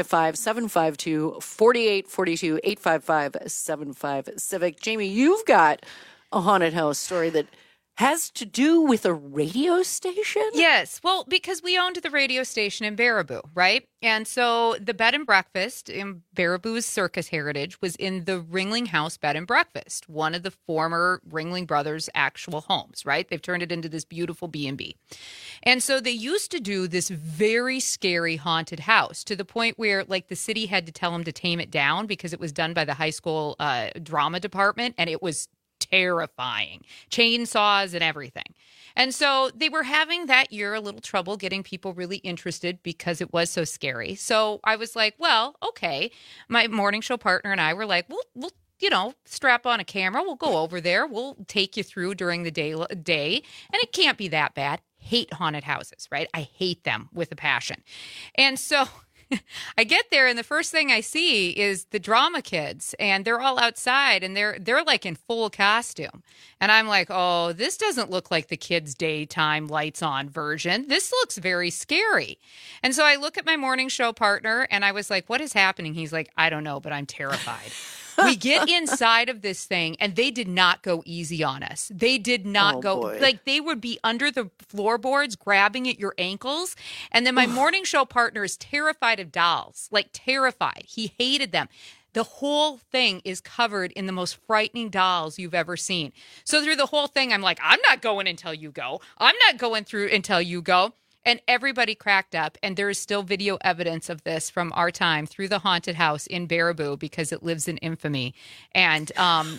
855-752-4842, 855-75-CIVIC. Jamie, you've got a haunted house story that has to do with a radio station? Yes. Well, because we owned the radio station in Baraboo, right? And so the bed and breakfast in Baraboo's circus heritage was in the Ringling House Bed and Breakfast, one of the former Ringling Brothers' actual homes, right? They've turned it into this beautiful B&B. And so they used to do this very scary haunted house to the point where, like, the city had to tell them to tame it down because it was done by the high school drama department, and it was terrifying, chainsaws and everything. And so they were having that year a little trouble getting people really interested because it was so scary. So I was like, well, okay. My morning show partner and I were like, we'll strap on a camera. We'll go over there. We'll take you through during the day, and it can't be that bad. Hate haunted houses, right? I hate them with a passion. And so I get there, and the first thing I see is the drama kids, and they're all outside, and they're like in full costume. And I'm like, oh, this doesn't look like the kids' daytime lights on version. This looks very scary. And so I look at my morning show partner, and I was like, what is happening? He's like, I don't know, but I'm terrified. We get inside of this thing, and they did not go easy on us. They did not go. Boy. Like, they would be under the floorboards grabbing at your ankles. And then my morning show partner is terrified of dolls, like terrified. He hated them. The whole thing is covered in the most frightening dolls you've ever seen. So through the whole thing, I'm like, I'm not going until you go. I'm not going through until you go. And everybody cracked up, and there is still video evidence of this from our time through the haunted house in Baraboo because it lives in infamy. And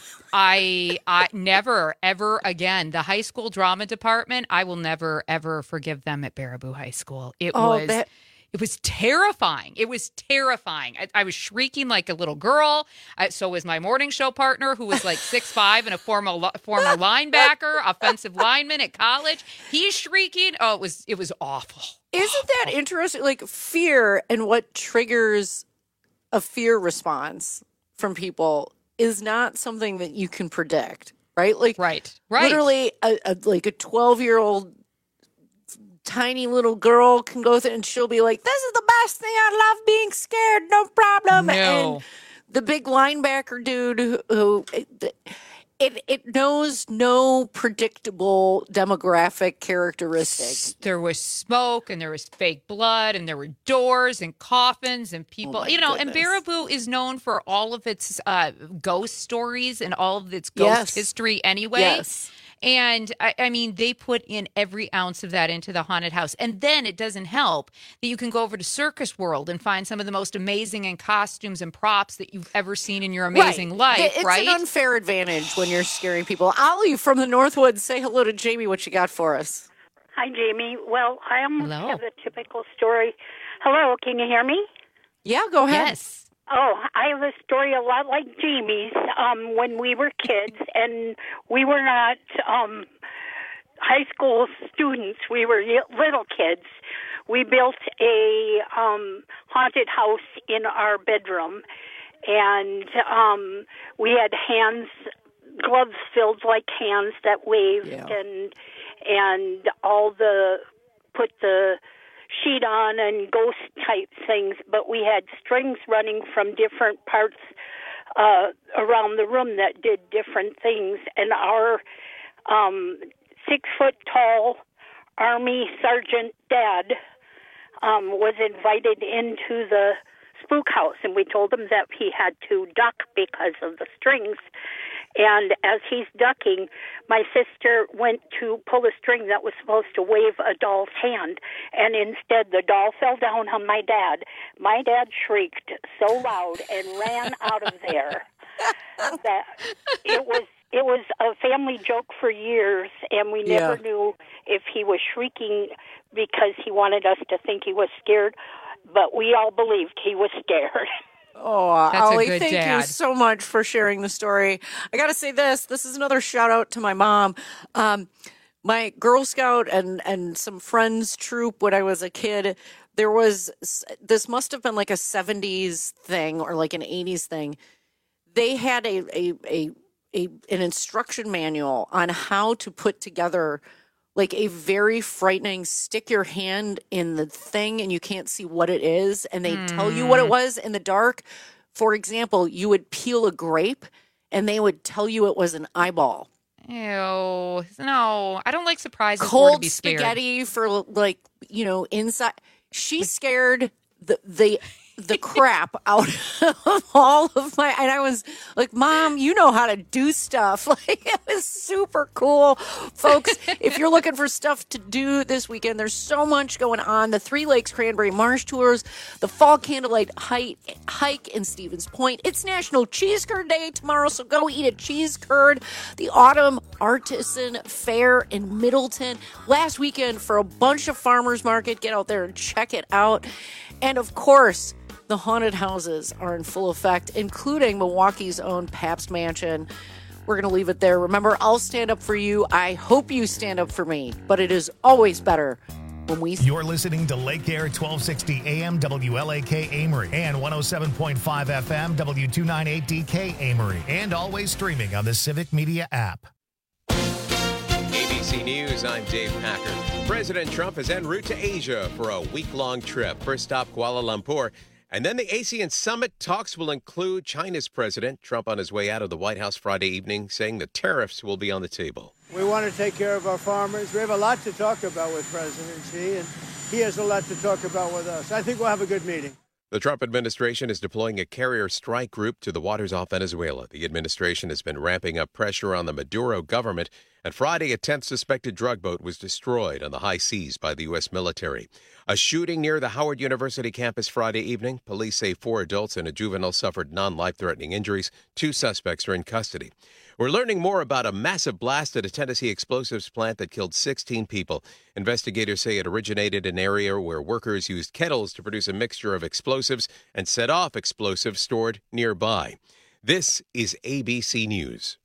I never, ever again, the high school drama department, I will never, ever forgive them at Baraboo High School. It was terrifying. It was terrifying. I was shrieking like a little girl. So was my morning show partner, who was like 6'5" and a former linebacker, offensive lineman at college. He's shrieking. Oh, it was awful. Isn't that interesting? Like, fear and what triggers a fear response from people is not something that you can predict, right? Like, right. Literally, a 12-year-old tiny little girl can go through and she'll be like, this is the best thing. I love being scared. No problem. No. And the big linebacker dude who it knows no predictable demographic characteristics. There was smoke, and there was fake blood, and there were doors and coffins and people. And Baraboo is known for all of its ghost stories and all of its ghost history anyway. Yes. And I mean, they put in every ounce of that into the haunted house. And then it doesn't help that you can go over to Circus World and find some of the most amazing and costumes and props that you've ever seen in your amazing life, right? It's an unfair advantage when you're scaring people. Ollie from the Northwoods, say hello to Jamie. What you got for us? Hi, Jamie. Well, I almost have a typical story. Hello, can you hear me? Yeah, go ahead. Yes. Oh, I have a story a lot like Jamie's. When we were kids, and we were not high school students, we were little kids. We built a haunted house in our bedroom, and we had gloves filled like hands that waved, and put the sheet on and ghost type things, but we had strings running from different parts around the room that did different things. And our 6-foot tall Army Sergeant Dad was invited into the spook house, and we told him that he had to duck because of the strings. And as he's ducking, my sister went to pull a string that was supposed to wave a doll's hand, and instead the doll fell down on my dad. My dad shrieked so loud and ran out of there that it was a family joke for years, and we never knew if he was shrieking because he wanted us to think he was scared, but we all believed he was scared. Oh, That's Ollie, a good thank dad. you so much for sharing the story. I got to say this is another shout out to my mom. My Girl Scout and some friends troop when I was a kid this must have been like a 70s thing or like an 80s thing. They had an instruction manual on how to put together like a very frightening stick your hand in the thing and you can't see what it is, and they tell you what it was in the dark. For example, you would peel a grape and they would tell you it was an eyeball. Ew. No, I don't like surprises. Cold to be scared. spaghetti for like, inside. She scared the crap out of all of my, and I was like, Mom, you know how to do stuff. Like, it was super cool. Folks, if you're looking for stuff to do this weekend, there's so much going on. The Three Lakes Cranberry Marsh Tours, the Fall Candlelight Hike in Stevens Point. It's National Cheese Curd Day tomorrow, so go eat a cheese curd. The Autumn Artisan Fair in Middleton. Last weekend for a bunch of farmers market. Get out there and check it out. And of course, the haunted houses are in full effect, including Milwaukee's own Pabst Mansion. We're going to leave it there. Remember, I'll stand up for you. I hope you stand up for me, but it is always better when we... You're listening to Lake Air 1260 AM WLAK Amory and 107.5 FM W298DK Amory, and always streaming on the Civic Media app. ABC News, I'm Dave Packer. President Trump is en route to Asia for a week-long trip. First stop, Kuala Lumpur. And then the ASEAN summit talks will include China's president. Trump on his way out of the White House Friday evening saying the tariffs will be on the table. We want to take care of our farmers. We have a lot to talk about with President Xi, and he has a lot to talk about with us. I think we'll have a good meeting. The Trump administration is deploying a carrier strike group to the waters off Venezuela. The administration has been ramping up pressure on the Maduro government. And Friday, a 10th suspected drug boat was destroyed on the high seas by the U.S. military. A shooting near the Howard University campus Friday evening. Police say 4 adults and a juvenile suffered non-life-threatening injuries. 2 suspects are in custody. We're learning more about a massive blast at a Tennessee explosives plant that killed 16 people. Investigators say it originated in an area where workers used kettles to produce a mixture of explosives and set off explosives stored nearby. This is ABC News.